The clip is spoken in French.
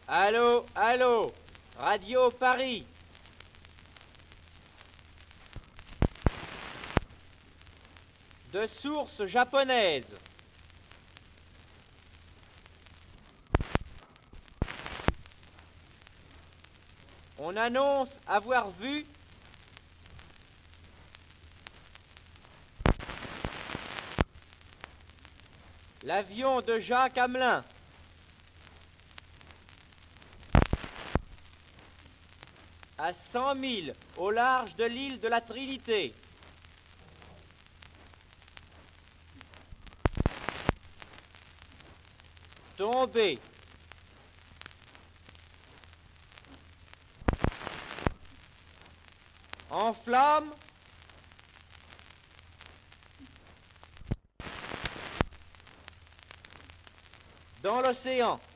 Allô, allô, Radio Paris. De source japonaise. On annonce avoir vu l'avion de Jacques Hamelin à 100 000 au large de l'île de la Trinité. Tombé. En flammes. Dans l'océan.